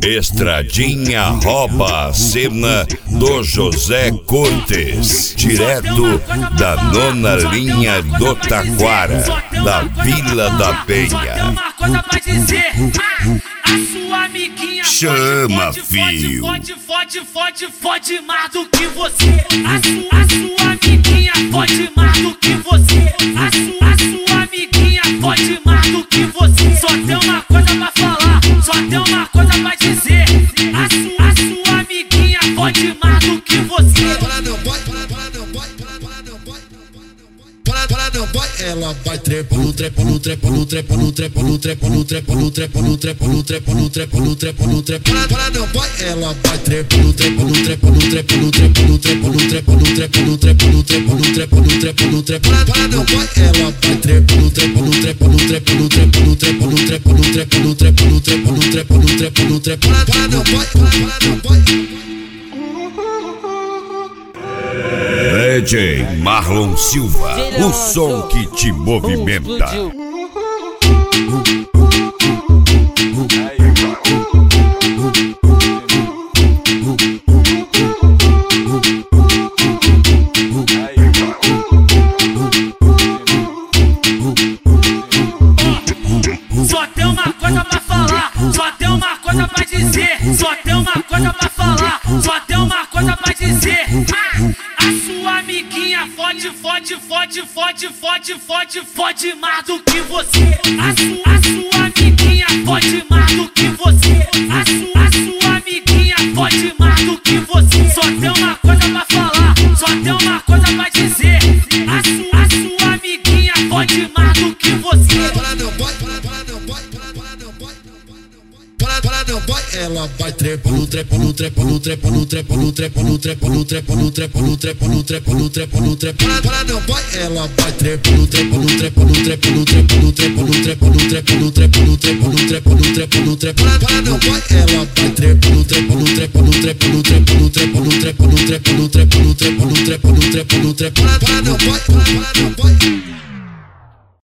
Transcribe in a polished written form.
Estradinha rouba a cena do José Cortes, direto da nona linha do Taquara, da Vila da Penha. A sua amiguinha chama, fio. Fode mais do que você. A sua amiguinha fode mais do que você. A sua amiguinha fode mais do que você. Só tem uma coisa pra falar, só tem uma coisa pra dizer. A sua amiguinha fode mais do que você. Ela vai trepando, trepando, trepando, trepando, trepando, trepando, trepando, trepando, trepando, trepando, trepando, trepando, trepando. Para não vai, ela vai trepando, trepando, trepando, trepando, trepando, trepando, trepando, trepando, trepando, trepando, trepando, trepando, trepando. Para não vai, ela vai trepando, trepando, trepando, trepando, trepando, trepando, trepando, trepando, trepando, trepando, trepando, trepando, trepando. Para não vai, para não vai. DJ Marlon Silva, o som que te movimenta. Só tem uma coisa pra falar, só tem uma coisa pra dizer. Só tem uma coisa pra falar, só tem uma coisa pra dizer. Amiguinha fode mais do que você. A sua amiguinha fode mais do que você. A sua amiguinha fode mais do que você. Só tem uma coisa pra falar, só tem uma coisa pra dizer. A sua amiguinha fode mais do que você. Ela vai trepando, trepando, trepando, trepando, trepando, trepando, trepando, trepando, trepando, trepando, trepando, trepando, trepando. Para não vai, ela vai trepando, trepando, trepando, trepando, trepando, trepando, trepando, trepando, trepando, trepando, trepando, trepando, trepando. Para não vai, ela vai trepando, trepando, trepando, trepando, trepando, trepando, trepando, trepando, trepando, trepando, trepando, trepando, trepando. Para não vai, para não vai.